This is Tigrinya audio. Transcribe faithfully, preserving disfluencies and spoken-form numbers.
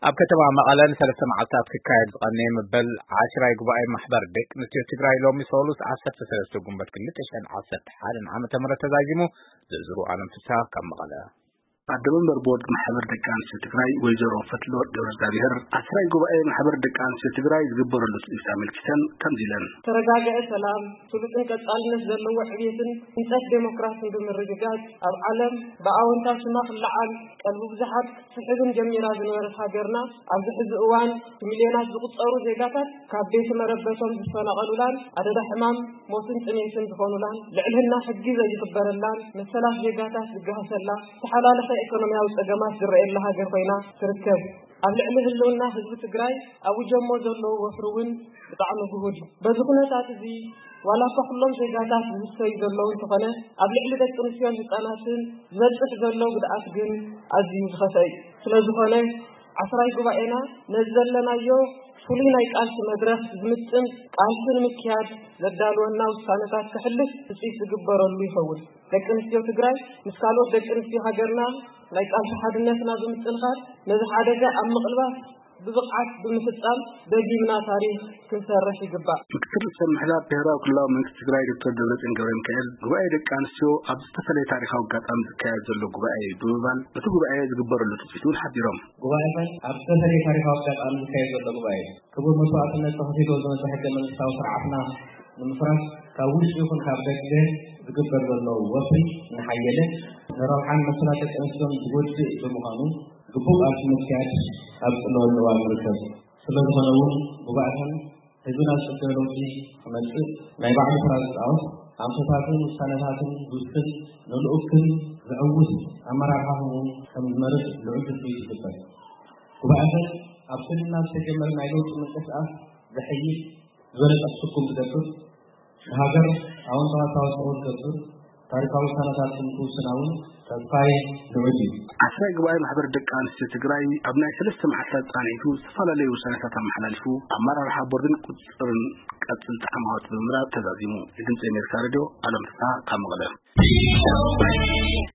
ኣብ ከተማ መቐለን ሰለስተ መዓልታት ክካየድ ዝቐነየ መበል ዓስራይ ጉባኤ ማሕበር ደቂ ኣንስትዮ ትግራይ ሎሚ ሰሉስ ዓሰርተ ሰለስተ ጉንበት ክልተ ሽሕን ዓሰርተ ሓደ ዓመተ ምህረት ተዛዚሙ ዝርዝሩ ዓለም ፍስሓ ካብ መቐለ አደመንበር ቦርድ ማህበር ደቂ አንስትዮ ትግራይ ወይዘሮ ፈትሎ ደብረእግዚአብሔር አስራይ ጉባኤ ማህበር ደቂ አንስትዮ ትግራይ ዝግበረሉ ጽይሳ መልክተን ከምዚለን ተረጋጋኤ ሰላም ስሉጥን ቀጻልነት ዘለዎ ዕብየትን እንጠት ዴሞክራሲን ብምርግጋጽ ኣብ ዓለም በአዎንታ ስማ ፍልዓል ቀልቡ ብዙሓት ስሕብን ጀሚራ ዝነበረት ሃገርና ኣብዚ ሕዚ እዋን ሚልዮናት ዝቁጸሩ ዜጋታት ካብ ቤት መረበቶም ዝፈናቀሉላን ኣደዳ ሕማም ሞትን ጽሜትን ዝኾኑላን ልዕልና ሕጊ ዘይኽበረላን መሰላት ዜጋታት ዝገሃሰላ ተሓላለፈ ኢኮኖሚያዊ ጸገማት ዝረአየላ ሃገር ኮይና ትርከብ ኣብ ልዕሊ ህልውና ህዝቢ ትግራይ ኣብ ጀሞ ዘለዎ ወፍሩውን ብጣዕሚ ጉሁድ በዚ ኩነታት እዚ ዋላ ኩሎም ዜጋታት ዝሰይ ዘለው ተኾነ ኣብ ልዕሊ ደቂ ኣንስትዮን ህፃናትን ዝበፅሕ ዘሎ ጉድኣት ግን ኣዝዩ ዝኸፈይ ስለዝኾነ ዓስራይ ጉባኤና ነዘለናዮ ፍሉይ ናይ ቃልሲ መድረኽ ዝምጥን ቃልስን ምክያድ ዘዳልወና ውሳነታት ክሕልፍ ጽይፍ ዝግበረሉ ይኸውን ደቂ ኣንስትዮ ትግራይ ምስ ካልኦት ደቂ ኣንስትዮ ሃገርና ናይ ቃልሲ ሓድነትና ብምጥንኻር ነዚ ሓደጋ ኣብ ምቕልባስ ብብቕዓት ብምፍጻም ደጊምና ታሪኽ ክንሰርሕ ይግባእ ምክትል ሰምሕላት ብሔራዊ ክልላዊ መንግስቲ ትግራይ ዶክተር ደብረጽዮን ገብረሚካኤል ጉባኤ ደቂ ኣንስትዮ ኣብ ዝተፈለየ ታሪኻዊ ኣጋጣሚ ዝካየድ ዘሎ ጉባኤ ብምባል እቲ ጉባኤ ዝግበረሉ ትጽቢቱን ሓቢሮም ጉባኤታት ኣብ ዝተፈለየ ታሪኻዊ ኣጋጣሚ ዝካየድ ዘሎ ጉባኤ ክቡር መስዋዕትነት ተኸፊሉ ዝመጽ ሕገ መንግስታዊ ስርዓትና ንምፍራስ ካብ ውሽጢ ይኹን ካብ ደገ ዝግበር ዘሎ ወፍሪ ንሓየለ ንረብሓን መሰላት ደቂ ኣንስትዮን ዝጎድእ ብምዃኑ ግቡእ ቃልሲ ምክያድ ኣብ ጽልወሉ እዋን ይርከብ ስለዝኾነ እውን ጉባኤታን ህዝብና ዝጽገለውቲ ክመጽእ ናይ ባዕሉ ስራ ዝፃወት ኣንፈታትን ውሳነታትን ዝውስን ንልኡክን ዝዕውስ ኣመራርሓ እውን ከም ዝመርጥ ልዑል ትጽቢት ይግበር ጉባኤታት ኣብ ክልልና ዝተጀመረ ናይ ለውጢ ምንቅስቓስ ዝሕይሽ ዝበለጠ ትርጉም ዝገብር ሃገር ኣዎንታዊ ኣስተዋፅኦ ዝገብር ታሪካዊ ውሳነታትን ክውስናውን ተስፋይ ልዑል እዩ ዓስራይ ጉባኤ ማሕበር ደቂ ኣንስትዮ ትግራይ ኣብ ናይ ሰለስተ መዓልታት ጻኒቱ ዝተፈላለዩ ውሳነታት ኣመሓላልፉ ኣመራርሓ ቦርድን ቁጽርን ቀጽልቲ ዓማዊት ብምምራፅ ተዛዚሙ የድምፂ ኣሜሪካ ሬድዮ ዓለም ፍስሓ ካብ መቐለ